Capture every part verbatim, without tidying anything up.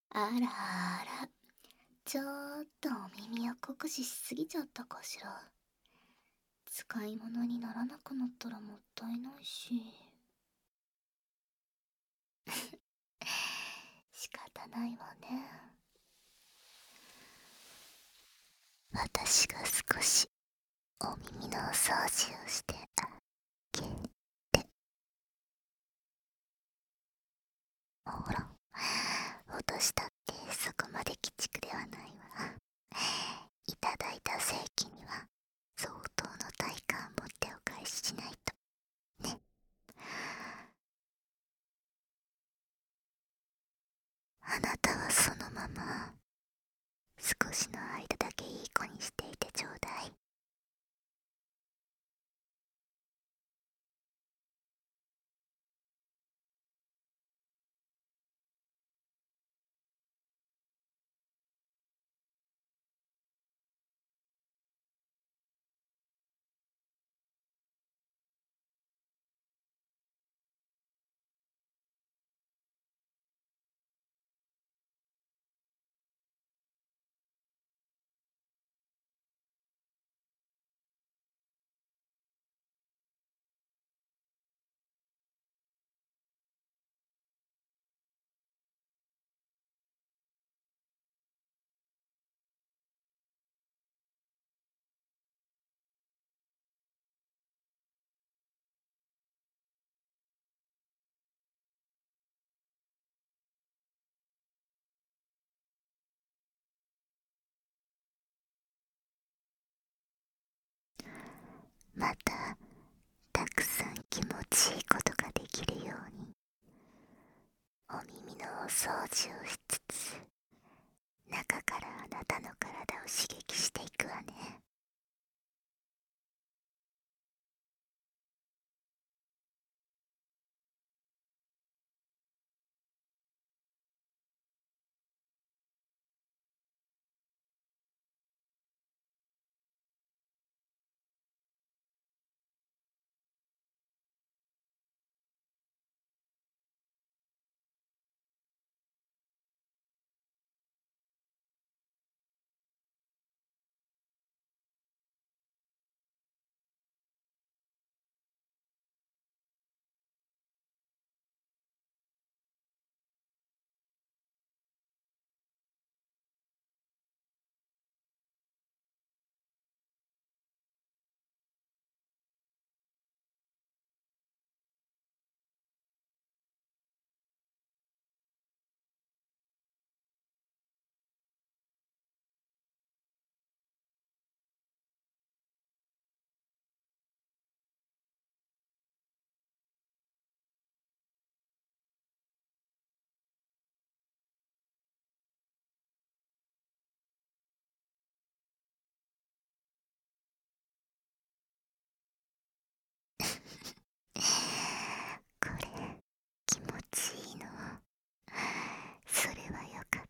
あらあら、ちょっとお耳を酷使しすぎちゃったかしら。使い物にならなくなったらもったいないし。仕方ないわね。私が少しお耳のお掃除をしてあげて。ほら、落としたってそこまで鬼畜ではないわ。いただいた正規には相当の対価を持ってお返ししないとね。あなたはそのまま少しの間だけいい子にしていてちょうだい。またたくさん気持ちいいことができるようにお耳のお掃除をしつつ中からあなたの体を刺激していくわね。これ気持ちいいの。それはよかった。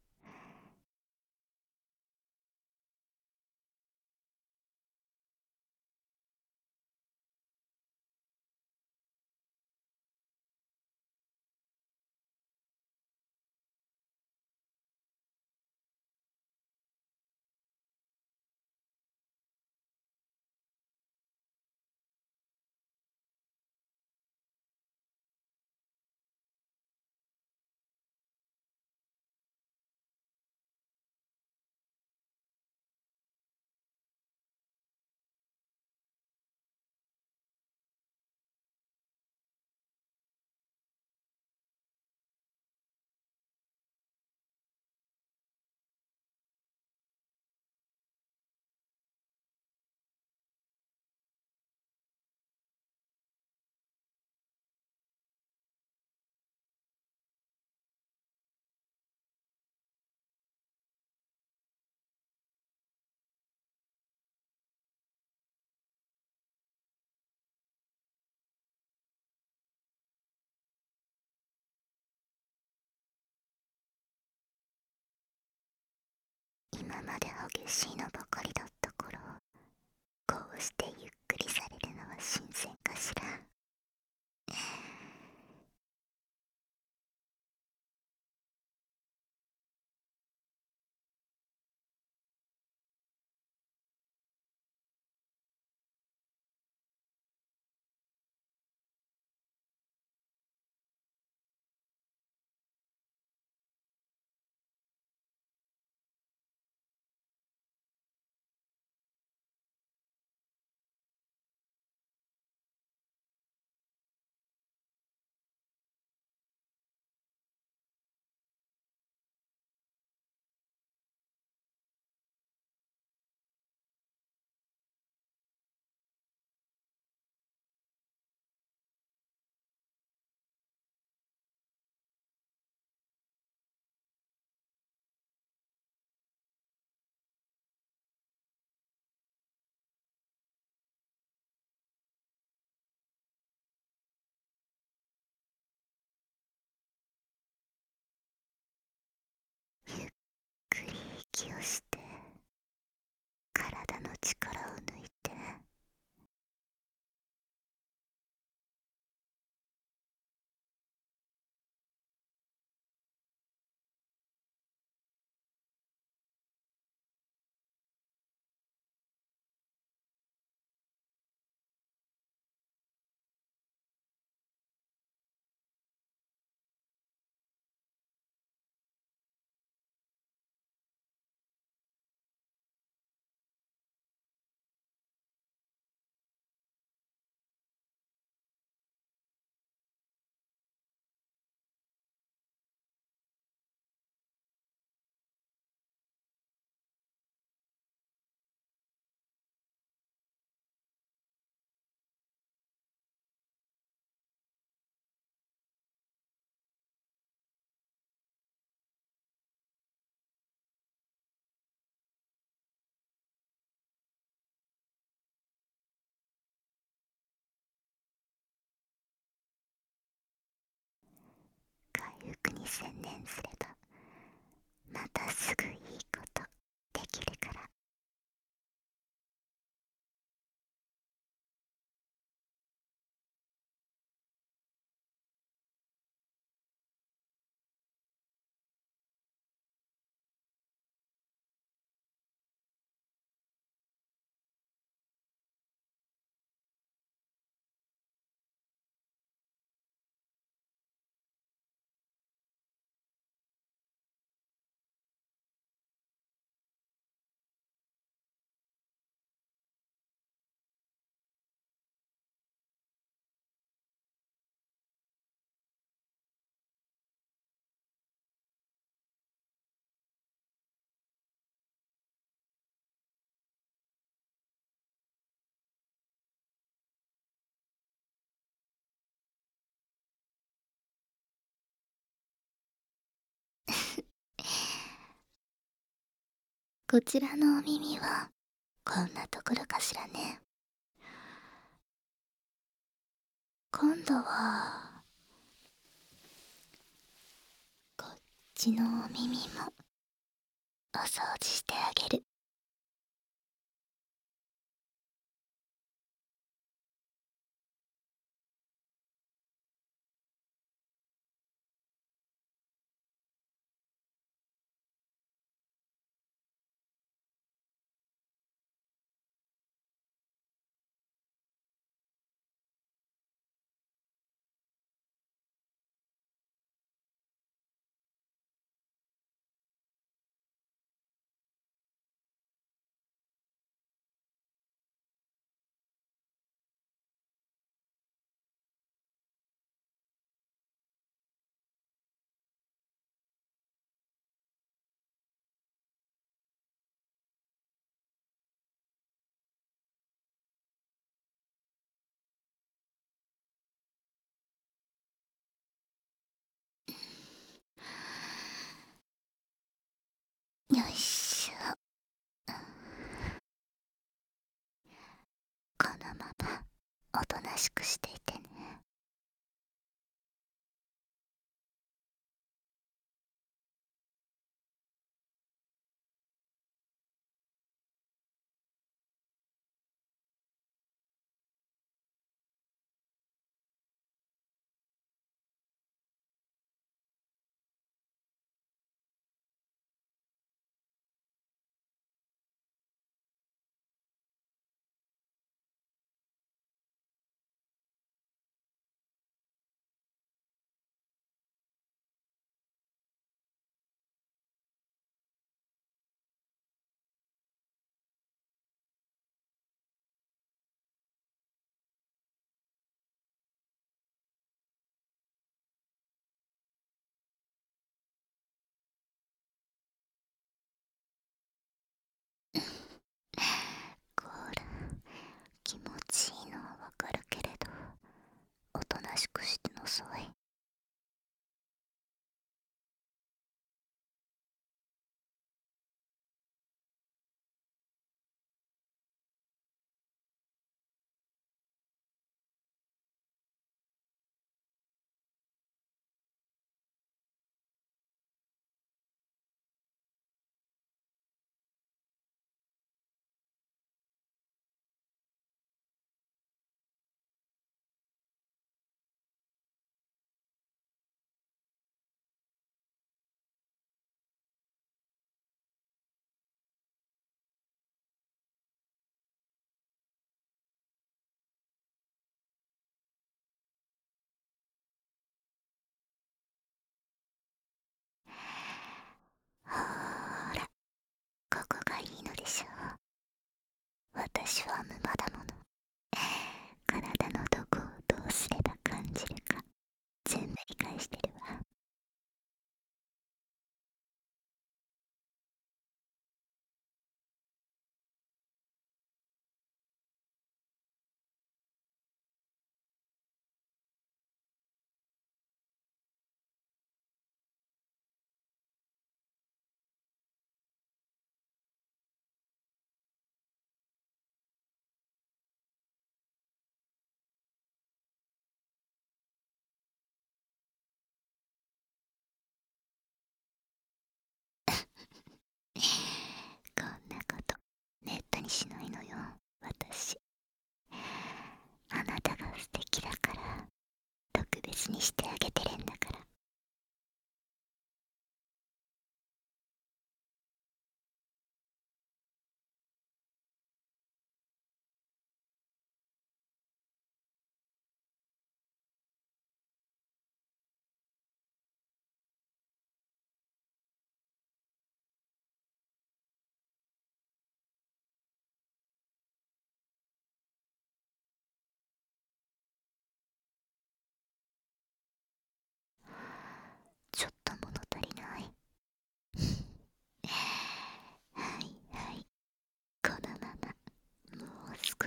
今まで激しいのばかりだったからこうしてゆっくりされるのは新鮮かしら。 して体の力を抜いて、回復に専念すればまたすぐいいことできるから。こちらのお耳はこんなところかしらね。今度はこっちのお耳もお掃除してあげる。よいしょ。このままおとなしくしていてね。コール、気持ちいいのはわかるけれど、おとなしくしてのさい。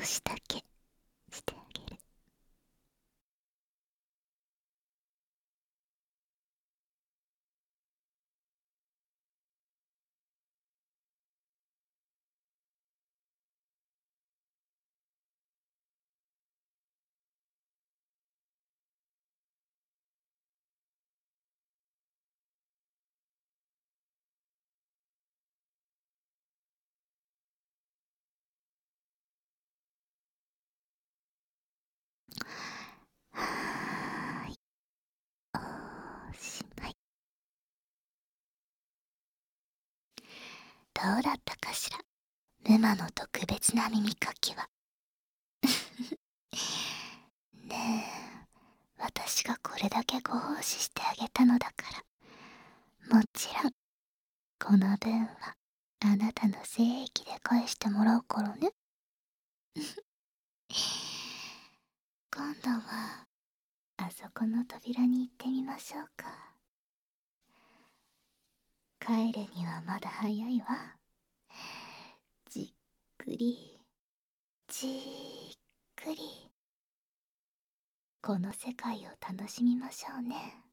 しだけしてあげる。はーい、おしまい。どうだったかしら、ムマの特別な耳かきは。ねえ、私がこれだけご奉仕してあげたのだから、もちろんこの分はあなたの精液で返してもらうからね。今度はあそこの扉に行ってみましょうか。帰るにはまだ早いわ。じっくりじっくりこの世界を楽しみましょうね。